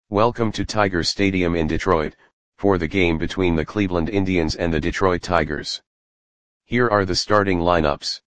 Welcome to Tiger Stadium in Detroit, for the game between the Cleveland Indians and the Detroit Tigers. Here are the starting lineups.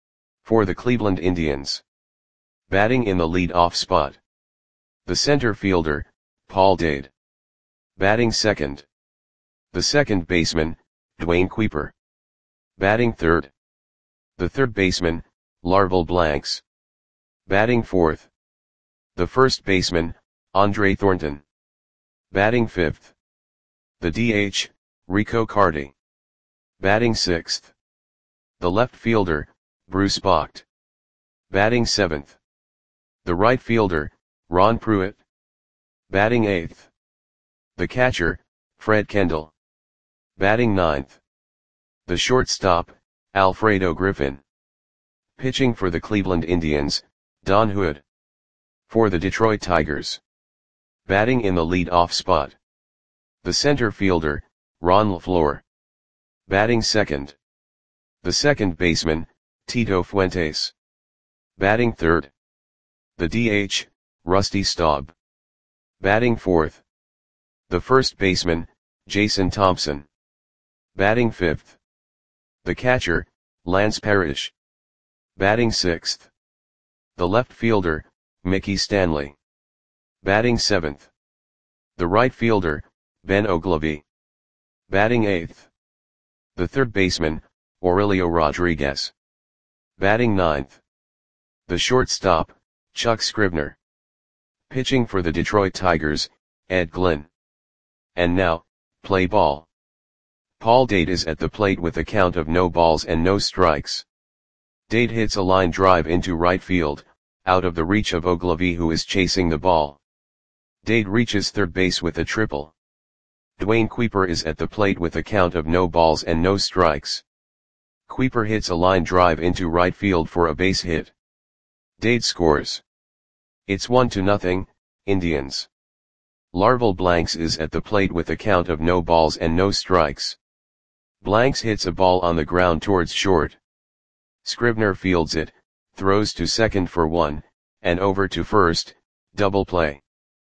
For the Cleveland Indians. Batting in the lead-off spot. The center fielder, Paul Dade. Batting second. The second baseman, Dwayne Kuiper. Batting third. The third baseman, Larvell Blanks. Batting fourth. The first baseman, Andre Thornton. Batting fifth. The DH, Rico Carty. Batting sixth. The left fielder, Bruce Bocht. Batting seventh. The right fielder, Ron Pruitt. Batting eighth. The catcher, Fred Kendall. Batting ninth. The shortstop, Alfredo Griffin. Pitching for the Cleveland Indians, Don Hood. For the Detroit Tigers. Batting in the lead-off spot. The center fielder, Ron LaFleur. Batting second. The second baseman, Tito Fuentes. Batting third. The DH, Rusty Staub. Batting fourth. The first baseman, Jason Thompson. Batting fifth. The catcher, Lance Parrish. Batting sixth. The left fielder, Mickey Stanley. Batting seventh. The right fielder, Ben Oglivie. Batting eighth. The third baseman, Aurelio Rodriguez. Batting ninth. The shortstop, Chuck Scribner. Pitching for the Detroit Tigers, Ed Glynn. And now, play ball. Paul Dade is at the plate with a count of no balls and no strikes. Dade hits a line drive into right field, out of the reach of Oglivie, who is chasing the ball. Dade reaches third base with a triple. Dwayne Kuiper is at the plate with a count of no balls and no strikes. Kuiper hits a line drive into right field for a base hit. Dade scores. It's 1-0, Indians. Larvell Blanks is at the plate with a count of no balls and no strikes. Blanks hits a ball on the ground towards short. Scribner fields it, throws to second for one, and over to first, double play.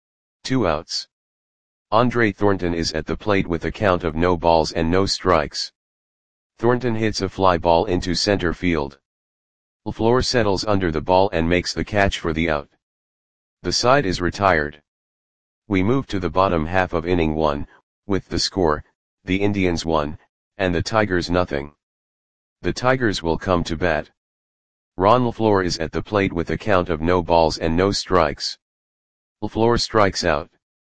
2 outs. Andre Thornton is at the plate with a count of no balls and no strikes. Thornton hits a fly ball into center field. LaFleur settles under the ball and makes the catch for the out. The side is retired. We move to the bottom half of inning 1, with the score, the Indians 1, and the Tigers 0. The Tigers will come to bat. Ron LaFleur is at the plate with a count of no balls and no strikes. LaFleur strikes out.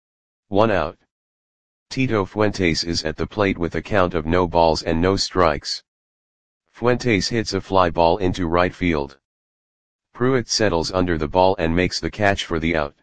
1 out. Tito Fuentes is at the plate with a count of no balls and no strikes. Fuentes hits a fly ball into right field. Pruitt settles under the ball and makes the catch for the out.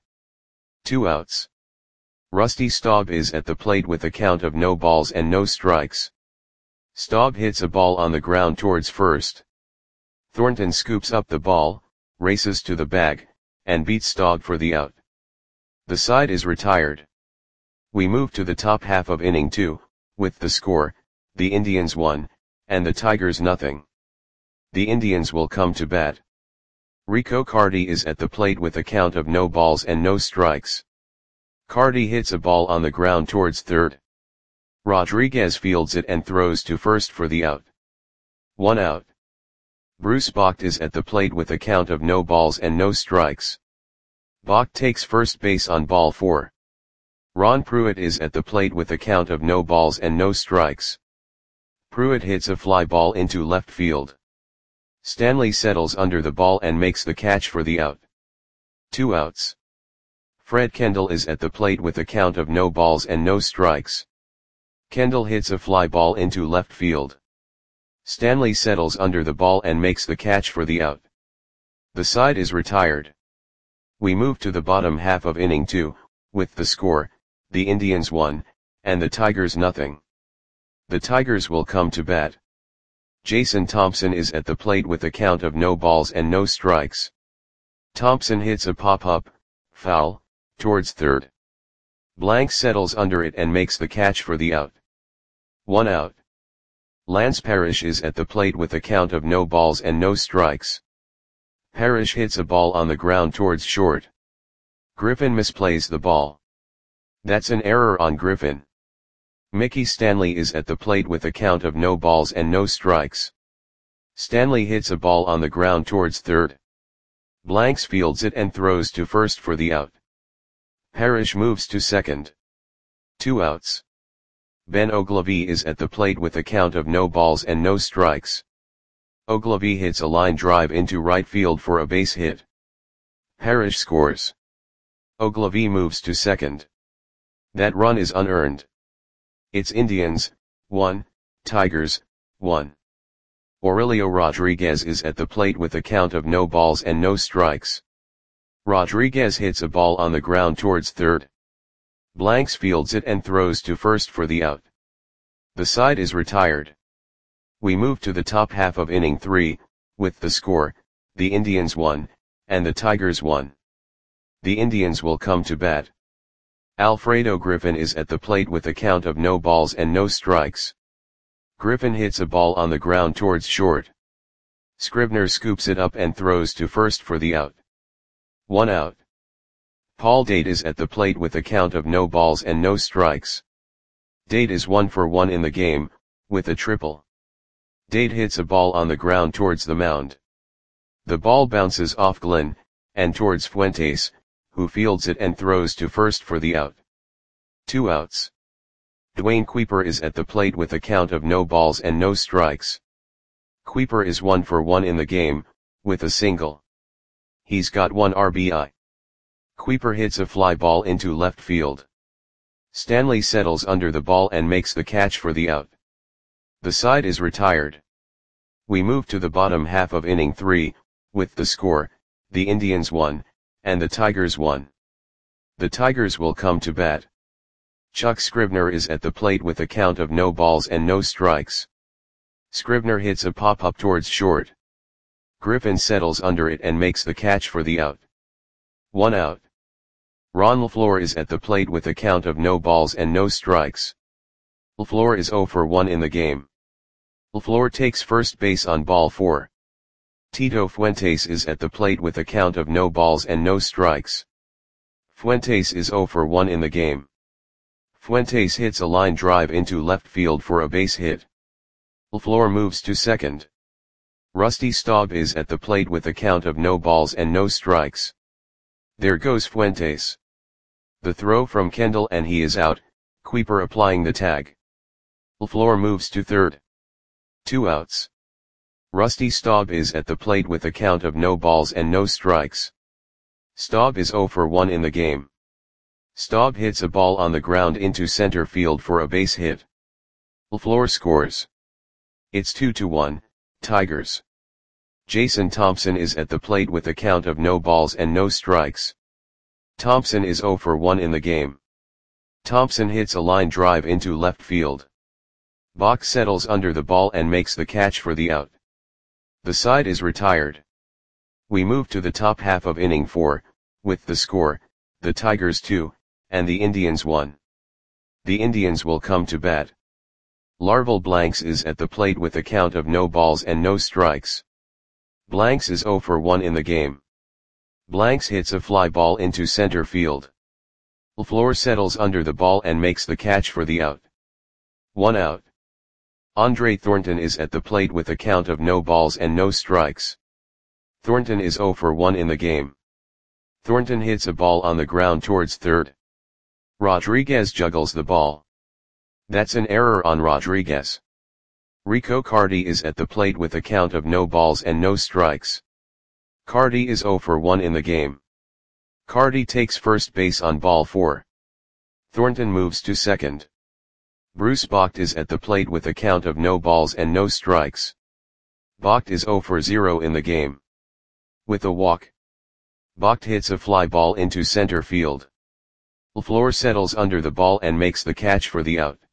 2 outs. Rusty Staub is at the plate with a count of no balls and no strikes. Staub hits a ball on the ground towards first. Thornton scoops up the ball, races to the bag, and beats Staub for the out. The side is retired. We move to the top half of inning 2, with the score, the Indians 1, and the Tigers 0. The Indians will come to bat. Rico Carty is at the plate with a count of no balls and no strikes. Carty hits a ball on the ground towards third. Rodriguez fields it and throws to first for the out. 1 out. Bruce Bocht is at the plate with a count of no balls and no strikes. Bocht takes first base on ball 4. Ron Pruitt is at the plate with a count of no balls and no strikes. Pruitt hits a fly ball into left field. Stanley settles under the ball and makes the catch for the out. 2 outs. Fred Kendall is at the plate with a count of no balls and no strikes. Kendall hits a fly ball into left field. Stanley settles under the ball and makes the catch for the out. The side is retired. We move to the bottom half of inning 2, with the score, the Indians 1, and the Tigers 0. The Tigers will come to bat. Jason Thompson is at the plate with a count of no balls and no strikes. Thompson hits a pop-up, foul, towards third. Blanks settles under it and makes the catch for the out. 1 out. Lance Parrish is at the plate with a count of no balls and no strikes. Parrish hits a ball on the ground towards short. Griffin misplays the ball. That's an error on Griffin. Mickey Stanley is at the plate with a count of no balls and no strikes. Stanley hits a ball on the ground towards third. Blanks fields it and throws to first for the out. Parrish moves to second. 2 outs. Ben Ogilvy is at the plate with a count of no balls and no strikes. Ogilvy hits a line drive into right field for a base hit. Parrish scores. Ogilvy moves to second. That run is unearned. It's Indians, 1, Tigers, 1. Aurelio Rodriguez is at the plate with a count of no balls and no strikes. Rodriguez hits a ball on the ground towards third. Blanks fields it and throws to first for the out. The side is retired. We move to the top half of inning 3, with the score, the Indians 1, and the Tigers 1. The Indians will come to bat. Alfredo Griffin is at the plate with a count of no balls and no strikes. Griffin hits a ball on the ground towards short. Scribner scoops it up and throws to first for the out. 1 out. Paul Date is at the plate with a count of no balls and no strikes. Date is 1 for 1 in the game, with a triple. Date hits a ball on the ground towards the mound. The ball bounces off Glenn, and towards Fuentes, who fields it and throws to first for the out. 2 outs. Dwayne Kuiper is at the plate with a count of no balls and no strikes. Kuiper is 1 for 1 in the game, with a single. He's got 1 RBI. Kuiper hits a fly ball into left field. Stanley settles under the ball and makes the catch for the out. The side is retired. We move to the bottom half of inning 3, with the score, the Indians 1, and the Tigers 1. The Tigers will come to bat. Chuck Scribner is at the plate with a count of no balls and no strikes. Scribner hits a pop-up towards short. Griffin settles under it and makes the catch for the out. 1 out. Ron LaFleur is at the plate with a count of no balls and no strikes. LaFleur is 0 for 1 in the game. LaFleur takes first base on ball 4. Tito Fuentes is at the plate with a count of no balls and no strikes. Fuentes is 0 for 1 in the game. Fuentes hits a line drive into left field for a base hit. LaFleur moves to second. Rusty Staub is at the plate with a count of no balls and no strikes. There goes Fuentes. The throw from Kendall and he is out, Kuiper applying the tag. LaFleur moves to third. 2 outs. Rusty Staub is at the plate with a count of no balls and no strikes. Staub is 0 for 1 in the game. Staub hits a ball on the ground into center field for a base hit. LaFleur scores. It's 2-1, Tigers. Jason Thompson is at the plate with a count of no balls and no strikes. Thompson is 0 for 1 in the game. Thompson hits a line drive into left field. Bach settles under the ball and makes the catch for the out. The side is retired. We move to the top half of inning 4, with the score, the Tigers 2, and the Indians 1. The Indians will come to bat. Larval Blanks is at the plate with a count of no balls and no strikes. Blanks is 0 for 1 in the game. Blanks hits a fly ball into center field. LaFleur settles under the ball and makes the catch for the out. 1 out. Andre Thornton is at the plate with a count of no balls and no strikes. Thornton is 0 for 1 in the game. Thornton hits a ball on the ground towards third. Rodriguez juggles the ball. That's an error on Rodriguez. Rico Carty is at the plate with a count of no balls and no strikes. Carty is 0 for 1 in the game. Carty takes first base on ball 4. Thornton moves to second. Bruce Bocht is at the plate with a count of no balls and no strikes. Bocht is 0 for 0 in the game. With a walk, Bocht hits a fly ball into center field. LaFleur settles under the ball and makes the catch for the out.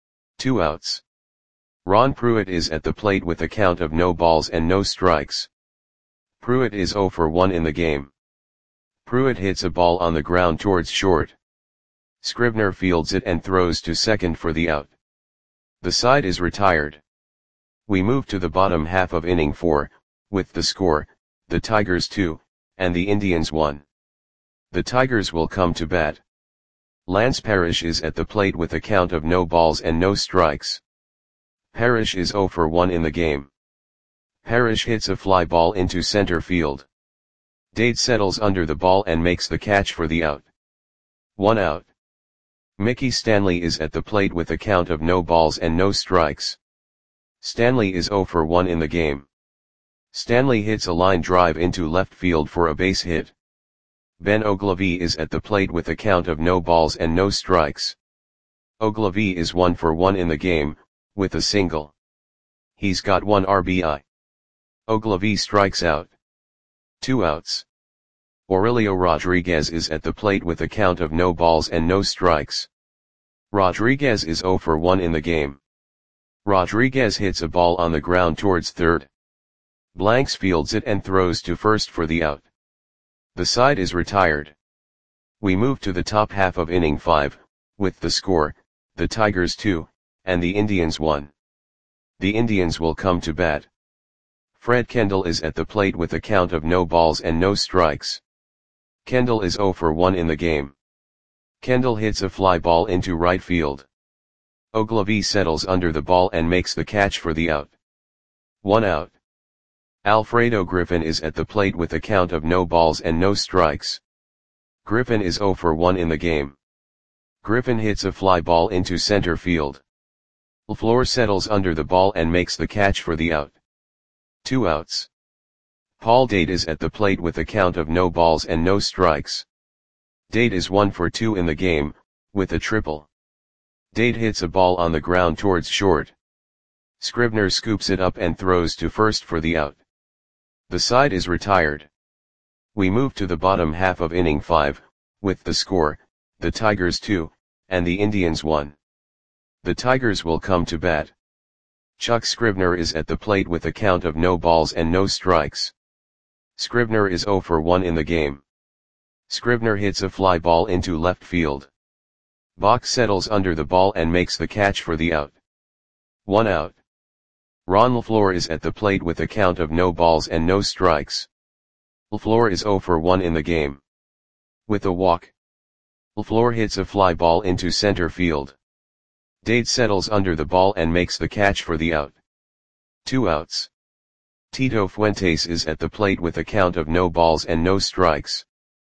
2 outs. Ron Pruitt is at the plate with a count of no balls and no strikes. Pruitt is 0 for 1 in the game. Pruitt hits a ball on the ground towards short. Scribner fields it and throws to second for the out. The side is retired. We move to the bottom half of inning 4, with the score, the Tigers 2, and the Indians 1. The Tigers will come to bat. Lance Parrish is at the plate with a count of no balls and no strikes. Parrish is 0 for 1 in the game. Parrish hits a fly ball into center field. Dade settles under the ball and makes the catch for the out. 1 out. Mickey Stanley is at the plate with a count of no balls and no strikes. Stanley is 0 for 1 in the game. Stanley hits a line drive into left field for a base hit. Ben Oglivie is at the plate with a count of no balls and no strikes. Oglivie is 1 for 1 in the game, with a single. He's got 1 RBI. Oglivie strikes out. 2 outs. Aurelio Rodriguez is at the plate with a count of no balls and no strikes. Rodriguez is 0 for 1 in the game. Rodriguez hits a ball on the ground towards third. Blanks fields it and throws to first for the out. The side is retired. We move to the top half of inning 5, with the score, the Tigers 2, and the Indians 1. The Indians will come to bat. Fred Kendall is at the plate with a count of no balls and no strikes. Kendall is 0 for 1 in the game. Kendall hits a fly ball into right field. Oglivie settles under the ball and makes the catch for the out. 1 out. Alfredo Griffin is at the plate with a count of no balls and no strikes. Griffin is 0 for 1 in the game. Griffin hits a fly ball into center field. LaFleur settles under the ball and makes the catch for the out. 2 outs. Paul Dade is at the plate with a count of no balls and no strikes. Dade is 1 for 2 in the game, with a triple. Dade hits a ball on the ground towards short. Scribner scoops it up and throws to first for the out. The side is retired. We move to the bottom half of inning 5, with the score, the Tigers 2, and the Indians 1. The Tigers will come to bat. Chuck Scribner is at the plate with a count of no balls and no strikes. Scribner is 0 for 1 in the game. Scribner hits a fly ball into left field. Bach settles under the ball and makes the catch for the out. 1 out. Ron LaFleur is at the plate with a count of no balls and no strikes. LaFleur is 0 for 1 in the game. With a walk. LaFleur hits a fly ball into center field. Dade settles under the ball and makes the catch for the out. 2 outs. Tito Fuentes is at the plate with a count of no balls and no strikes.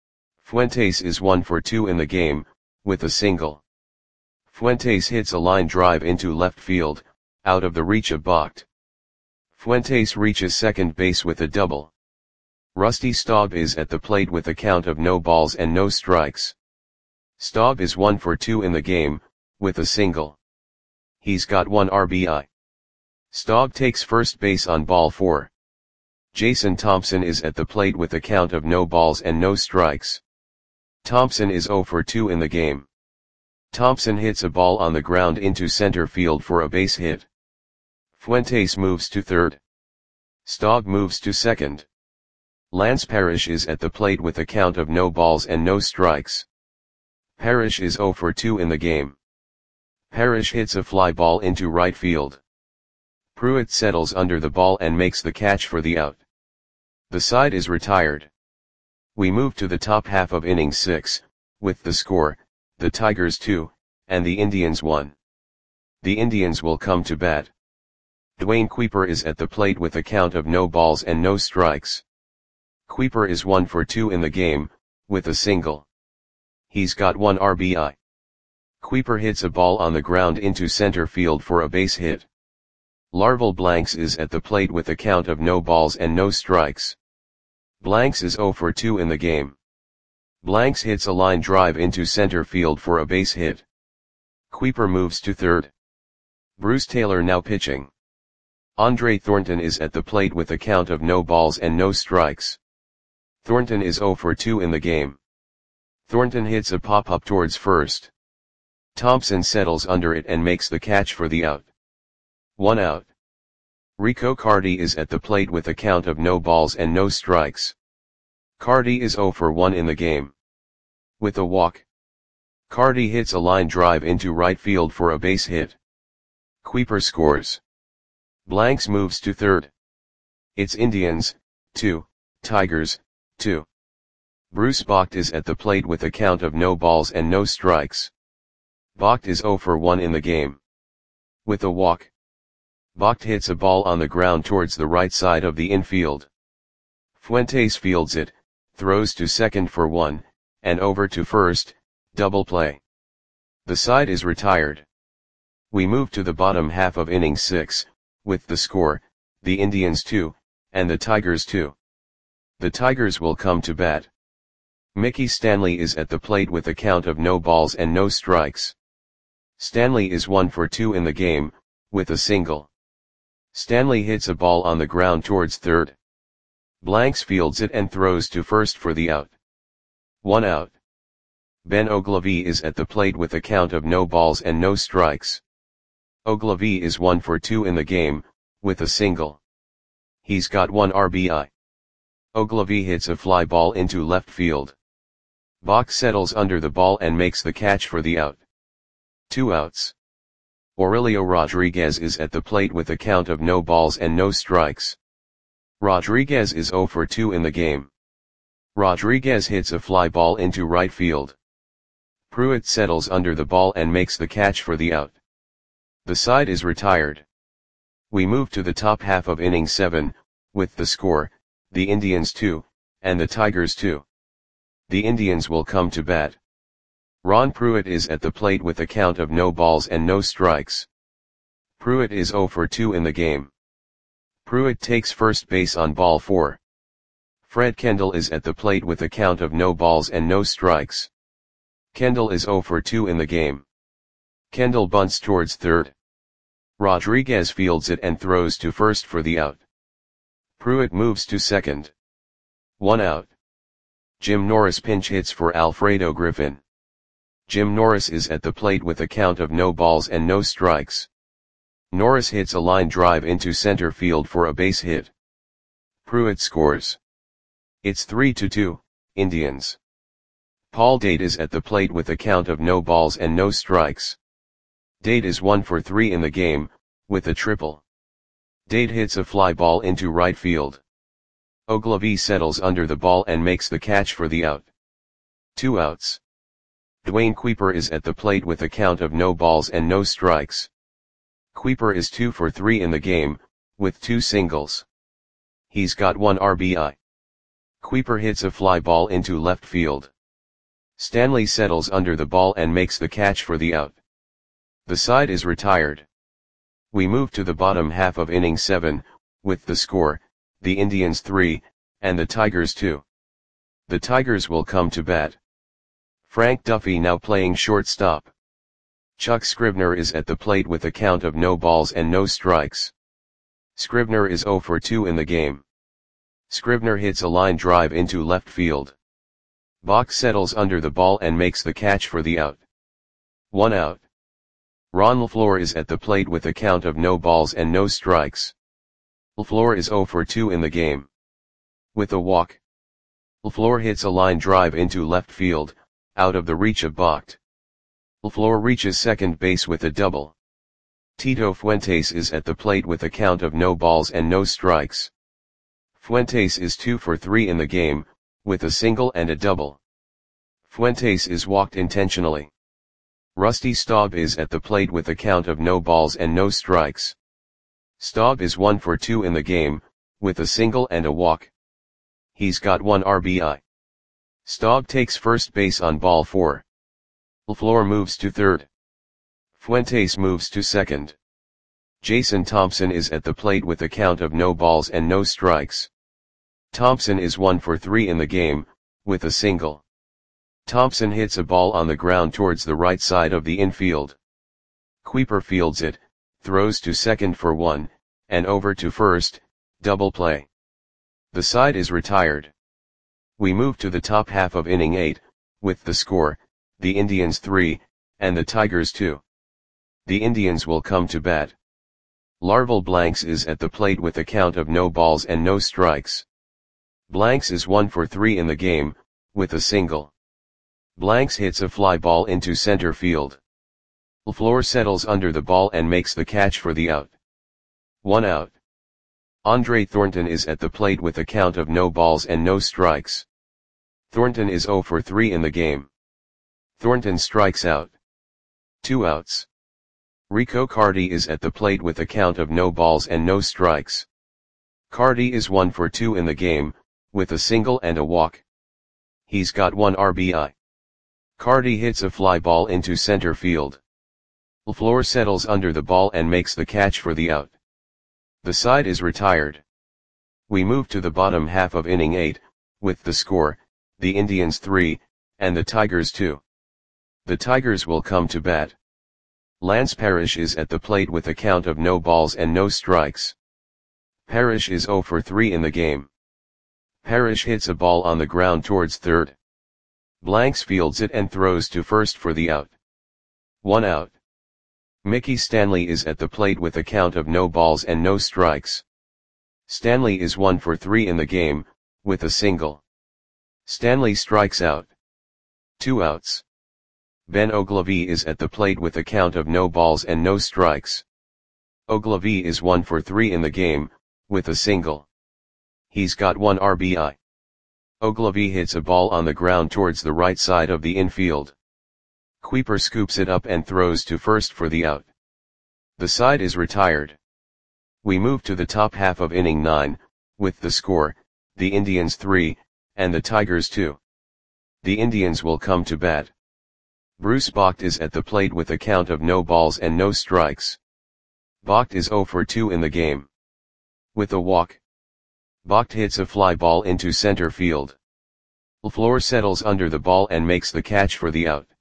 Fuentes is 1 for 2 in the game, with a single. Fuentes hits a line drive into left field, out of the reach of Bach. Fuentes reaches second base with a double. Rusty Staub is at the plate with a count of no balls and no strikes. Staub is 1 for 2 in the game, with a single. He's got 1 RBI. Staub takes first base on ball 4. Jason Thompson is at the plate with a count of no balls and no strikes. Thompson is 0 for 2 in the game. Thompson hits a ball on the ground into center field for a base hit. Fuentes moves to third. Staub moves to second. Lance Parrish is at the plate with a count of no balls and no strikes. Parrish is 0 for 2 in the game. Parrish hits a fly ball into right field. Pruitt settles under the ball and makes the catch for the out. The side is retired. We move to the top half of inning 6, with the score, the Tigers 2, and the Indians 1. The Indians will come to bat. Dwayne Kuiper is at the plate with a count of no balls and no strikes. Kuiper is 1 for 2 in the game, with a single. He's got 1 RBI. Kuiper hits a ball on the ground into center field for a base hit. Larval Blanks is at the plate with a count of no balls and no strikes. Blanks is 0 for 2 in the game. Blanks hits a line drive into center field for a base hit. Kuiper moves to third. Bruce Taylor now pitching. Andre Thornton is at the plate with a count of no balls and no strikes. Thornton is 0 for 2 in the game. Thornton hits a pop-up towards first. Thompson settles under it and makes the catch for the out. 1 out. Rico Cardi is at the plate with a count of no balls and no strikes. Cardi is 0 for 1 in the game. With a walk. Cardi hits a line drive into right field for a base hit. Kuiper scores. Blanks moves to third. It's Indians, 2, Tigers, 2. Bruce Bocht is at the plate with a count of no balls and no strikes. Bocht is 0 for 1 in the game. With a walk, Bocht hits a ball on the ground towards the right side of the infield. Fuentes fields it, throws to second for 1, and over to first, double play. The side is retired. We move to the bottom half of inning 6, with the score, the Indians 2, and the Tigers 2. The Tigers will come to bat. Mickey Stanley is at the plate with a count of no balls and no strikes. Stanley is 1 for 2 in the game, with a single. Stanley hits a ball on the ground towards third. Blanks fields it and throws to first for the out. 1 out. Ben Ogilvie is at the plate with a count of no balls and no strikes. Ogilvie is 1 for 2 in the game, with a single. He's got 1 RBI. Ogilvie hits a fly ball into left field. Bocht settles under the ball and makes the catch for the out. 2 outs. Aurelio Rodriguez is at the plate with a count of no balls and no strikes. Rodriguez is 0 for 2 in the game. Rodriguez hits a fly ball into right field. Pruitt settles under the ball and makes the catch for the out. The side is retired. We move to the top half of inning 7, with the score, the Indians 2, and the Tigers 2. The Indians will come to bat. Ron Pruitt is at the plate with a count of no balls and no strikes. Pruitt is 0 for 2 in the game. Pruitt takes first base on ball 4. Fred Kendall is at the plate with a count of no balls and no strikes. Kendall is 0 for 2 in the game. Kendall bunts towards third. Rodriguez fields it and throws to first for the out. Pruitt moves to second. 1 out. Jim Norris pinch hits for Alfredo Griffin. Jim Norris is at the plate with a count of no balls and no strikes. Norris hits a line drive into center field for a base hit. Pruitt scores. It's 3-2, Indians. Paul Date is at the plate with a count of no balls and no strikes. Date is 1 for 3 in the game, with a triple. Date hits a fly ball into right field. Ogilvie settles under the ball and makes the catch for the out. 2 outs. Dwayne Kuiper is at the plate with a count of no balls and no strikes. Kuiper is 2 for 3 in the game, with 2 singles. He's got 1 RBI. Kuiper hits a fly ball into left field. Stanley settles under the ball and makes the catch for the out. The side is retired. We move to the bottom half of inning 7, with the score, the Indians 3, and the Tigers 2. The Tigers will come to bat. Frank Duffy now playing shortstop. Chuck Scribner is at the plate with a count of no balls and no strikes. Scribner is 0 for 2 in the game. Scribner hits a line drive into left field. Bocht settles under the ball and makes the catch for the out. 1 out. Ron LaFleur is at the plate with a count of no balls and no strikes. LaFleur is 0 for 2 in the game. With a walk, LaFleur hits a line drive into left field, out of the reach of Bocht. LaFleur reaches second base with a double. Tito Fuentes is at the plate with a count of no balls and no strikes. Fuentes is 2 for 3 in the game, with a single and a double. Fuentes is walked intentionally. Rusty Staub is at the plate with a count of no balls and no strikes. Staub is 1 for 2 in the game, with a single and a walk. He's got 1 RBI. Staub takes first base on ball 4. LaFleur moves to third. Fuentes moves to second. Jason Thompson is at the plate with a count of no balls and no strikes. Thompson is 1 for 3 in the game, with a single. Thompson hits a ball on the ground towards the right side of the infield. Kuiper fields it, throws to second for 1, and over to first, double play. The side is retired. We move to the top half of inning 8, with the score, the Indians 3, and the Tigers 2. The Indians will come to bat. Larval Blanks is at the plate with a count of no balls and no strikes. Blanks is 1 for 3 in the game, with a single. Blanks hits a fly ball into center field. LaFleur settles under the ball and makes the catch for the out. 1 out. Andre Thornton is at the plate with a count of no balls and no strikes. Thornton is 0 for 3 in the game. Thornton strikes out. 2 outs. Rico Carty is at the plate with a count of no balls and no strikes. Carty is 1 for 2 in the game, with a single and a walk. He's got 1 RBI. Carty hits a fly ball into center field. LaFleur settles under the ball and makes the catch for the out. The side is retired. We move to the bottom half of inning 8, with the score, the Indians 3, and the Tigers 2. The Tigers will come to bat. Lance Parrish is at the plate with a count of no balls and no strikes. Parrish is 0 for 3 in the game. Parrish hits a ball on the ground towards third. Blanks fields it and throws to first for the out. 1 out. Mickey Stanley is at the plate with a count of no balls and no strikes. Stanley is 1 for 3 in the game, with a single. Stanley strikes out. 2 outs. Ben Oglivie is at the plate with a count of no balls and no strikes. Oglivie is 1 for 3 in the game, with a single. He's got 1 RBI. Oglivie hits a ball on the ground towards the right side of the infield. Kuiper scoops it up and throws to first for the out. The side is retired. We move to the top half of inning 9, with the score, the Indians 3, and the Tigers 2. The Indians will come to bat. Bruce Bocht is at the plate with a count of no balls and no strikes. Bocht is 0 for 2 in the game. With a walk. Bocht hits a fly ball into center field. LaFleur settles under the ball and makes the catch for the out.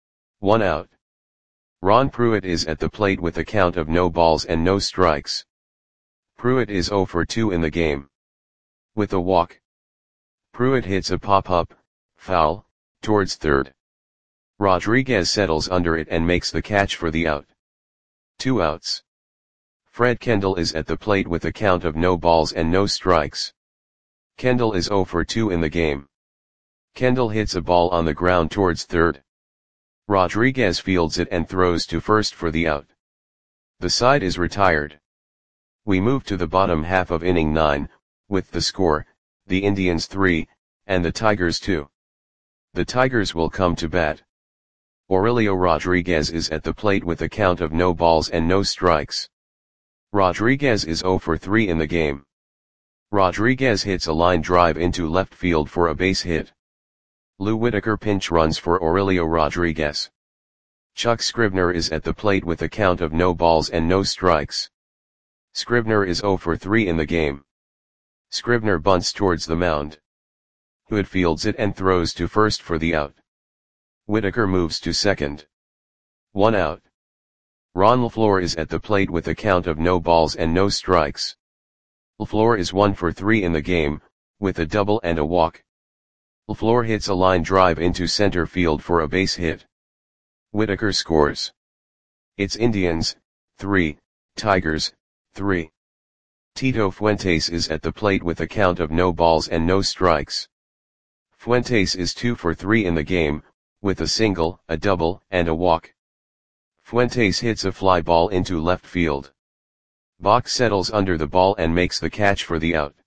1 out. Ron Pruitt is at the plate with a count of no balls and no strikes. Pruitt is 0 for 2 in the game. With a walk. Pruitt hits a pop-up, foul, towards third. Rodriguez settles under it and makes the catch for the out. 2 outs. Fred Kendall is at the plate with a count of no balls and no strikes. Kendall is 0 for 2 in the game. Kendall hits a ball on the ground towards third. Rodriguez fields it and throws to first for the out. The side is retired. We move to the bottom half of inning 9, with the score, the Indians 3, and the Tigers 2. The Tigers will come to bat. Aurelio Rodriguez is at the plate with a count of no balls and no strikes. Rodriguez is 0 for 3 in the game. Rodriguez hits a line drive into left field for a base hit. Lou Whitaker pinch runs for Aurelio Rodriguez. Chuck Scribner is at the plate with a count of no balls and no strikes. Scribner is 0 for 3 in the game. Scribner bunts towards the mound. Hood fields it and throws to first for the out. Whitaker moves to second. 1 out. Ron LaFleur is at the plate with a count of no balls and no strikes. LaFleur is 1 for 3 in the game, with a double and a walk. LaFleur hits a line drive into center field for a base hit. Whitaker scores. It's Indians, 3, Tigers, 3. Tito Fuentes is at the plate with a count of no balls and no strikes. Fuentes is 2 for 3 in the game, with a single, a double, and a walk. Fuentes hits a fly ball into left field. Bocht settles under the ball and makes the catch for the out.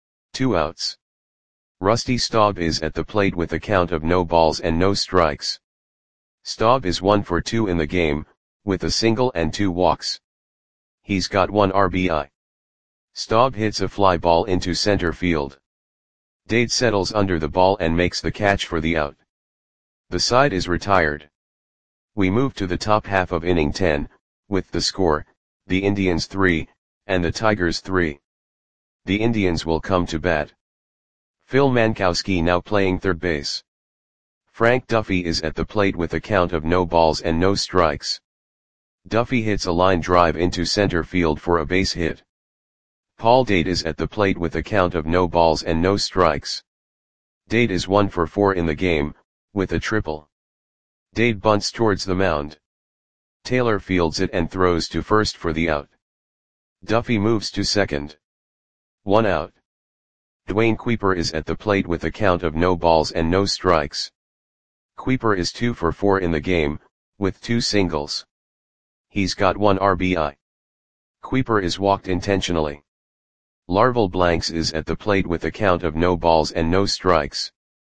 2 outs. Rusty Staub is at the plate with a count of no balls and no strikes. Staub is 1 for 2 in the game, with a single and 2 walks. He's got 1 RBI. Staub hits a fly ball into center field. Dade settles under the ball and makes the catch for the out. The side is retired. We move to the top half of inning 10, with the score, the Indians 3, and the Tigers 3. The Indians will come to bat. Phil Mankowski now playing third base. Frank Duffy is at the plate with a count of no balls and no strikes. Duffy hits a line drive into center field for a base hit. Paul Dade is at the plate with a count of no balls and no strikes. Dade is 1 for 4 in the game, with a triple. Dade bunts towards the mound. Taylor fields it and throws to first for the out. Duffy moves to second. 1 out. Dwayne Kuiper is at the plate with a count of no balls and no strikes. Kuiper is 2 for 4 in the game, with 2 singles. He's got 1 RBI. Kuiper is walked intentionally. Larval Blanks is at the plate with a count of no balls and no strikes.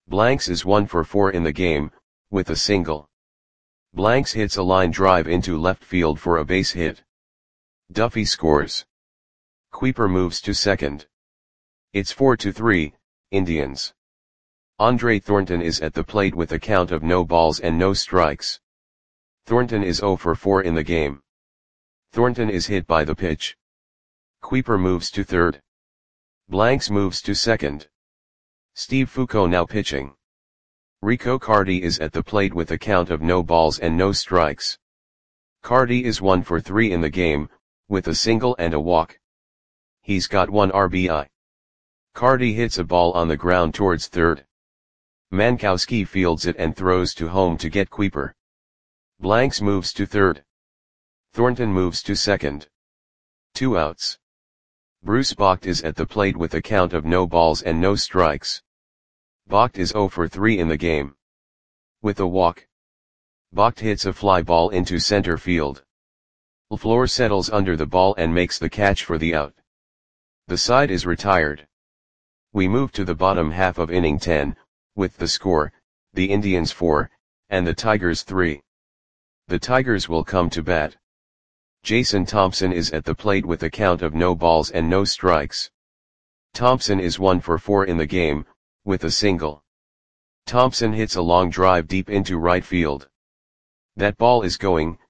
Blanks is 1 for 4 in the game, with a single. Blanks hits a line drive into left field for a base hit. Duffy scores. Kuiper moves to second. It's 4-3, Indians. Andre Thornton is at the plate with a count of no balls and no strikes. Thornton is 0 for 4 in the game. Thornton is hit by the pitch. Kuiper moves to third. Blanks moves to second. Steve Foucault now pitching. Rico Carty is at the plate with a count of no balls and no strikes. Carty is 1 for 3 in the game, with a single and a walk. He's got 1 RBI. Carty hits a ball on the ground towards third. Mankowski fields it and throws to home to get Kuiper. Blanks moves to third. Thornton moves to second. 2 outs. Bruce Bocht is at the plate with a count of no balls and no strikes. Bocht is 0 for 3 in the game. With a walk. Bocht hits a fly ball into center field. LaFleur settles under the ball and makes the catch for the out. The side is retired. We move to the bottom half of inning 10, with the score, the Indians 4, and the Tigers 3. The Tigers will come to bat. Jason Thompson is at the plate with a count of no balls and no strikes. Thompson is 1 for 4 in the game, with a single. Thompson hits a long drive deep into right field. That ball is gone.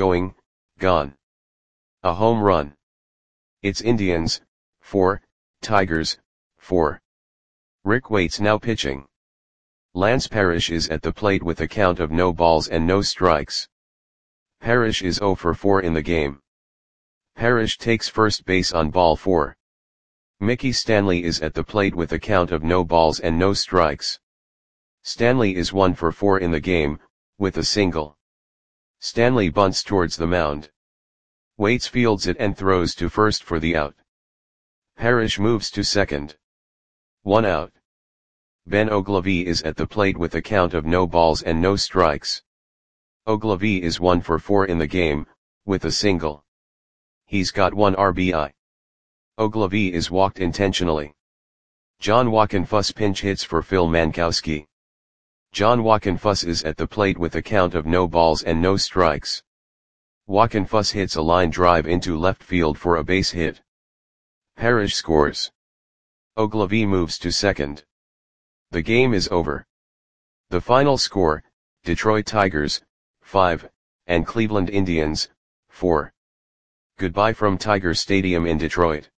A home run. It's Indians, 4, Tigers, 4. Rick Waits now pitching. Lance Parrish is at the plate with a count of no balls and no strikes. Parrish is 0 for 4 in the game. Parrish takes first base on ball 4. Mickey Stanley is at the plate with a count of no balls and no strikes. Stanley is 1 for 4 in the game, with a single. Stanley bunts towards the mound. Waits fields it and throws to first for the out. Parrish moves to second. 1 out. Ben Ogilvie is at the plate with a count of no balls and no strikes. Ogilvie is 1 for 4 in the game, with a single. He's got 1 RBI. Ogilvie is walked intentionally. John Wockenfuss pinch hits for Phil Mankowski. John Wockenfuss is at the plate with a count of no balls and no strikes. Wockenfuss hits a line drive into left field for a base hit. Parrish scores. Ogilvie moves to second. The game is over. The final score, Detroit Tigers, 5, and Cleveland Indians, 4. Goodbye from Tiger Stadium in Detroit.